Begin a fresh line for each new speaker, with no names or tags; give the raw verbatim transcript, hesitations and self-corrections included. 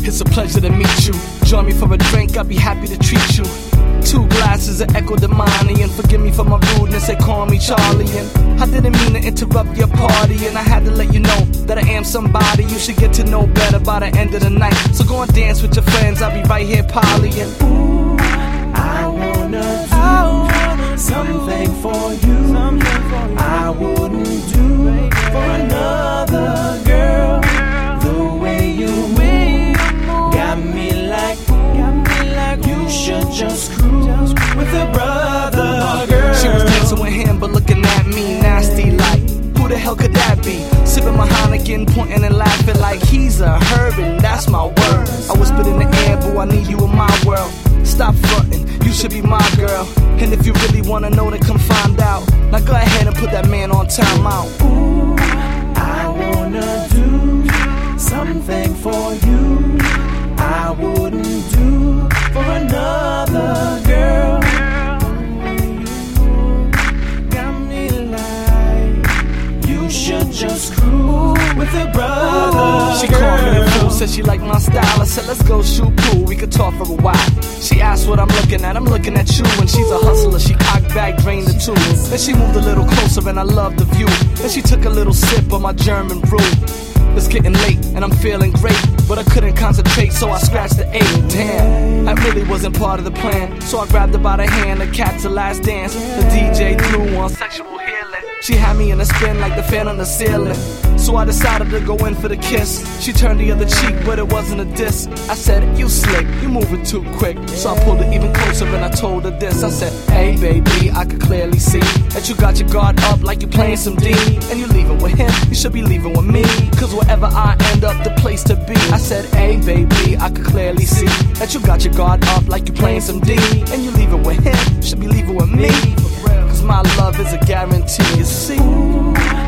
It's a pleasure to meet you. Join me for a drink, I'll be happy to treat you. Two glasses of Echo Damani, and forgive me for my rudeness, they call me Charlie. And I didn't mean to interrupt your party, and I had to let you know that I am somebody you should get to know better by the end of the night. So go and dance with your friends, I'll be right here polying.
Ooh, I wanna do I wanna something do. for you. Something for you. I wouldn't do for another girl. The way you move got me like, got me like you should just cruise with a brother girl.
She was dancing with him, but looking at me nasty like, who the hell could that be? Sipping my Heineken, pointing and laughing like he's a herb, and that's my word. I whispered in the air, boo, I need you in my world. Stop frontin', you should be my girl. And if you really wanna know, then come find out. Now go ahead and put that man on timeout.
Ooh, I wanna do something for you I wouldn't do for another girl. Got me like you should just cruise with a brother.
She called me a fool, said she liked my style. I said let's go shoot pool, we could talk for a while. She asked what I'm looking at, I'm looking at you. And she's a hustler, she cocked back, drained the tube. Then she moved a little closer and I loved the view. Then she took a little sip of my German brew. It's getting late and I'm feeling great, but I couldn't concentrate, so I scratched the eight. Damn, that really wasn't part of the plan. So I grabbed her by the hand to catch the last dance. The D J threw on sexual healing. She had me in a spin like the fan on the ceiling. So I decided to go in for the kiss. She turned the other cheek, but it wasn't a diss. I said, you slick, you moving too quick. So I pulled her even closer and I told her this. I said, hey baby, I could clearly see that you got your guard up like you're playing some D. And you leaving with him, you should be leaving with me. Cause wherever I end up, the place to be. I said, hey baby, I could clearly see that you got your guard up like you're playing some D. And you leaving with him, you should be leaving with me. Cause my love is a guarantee, you see.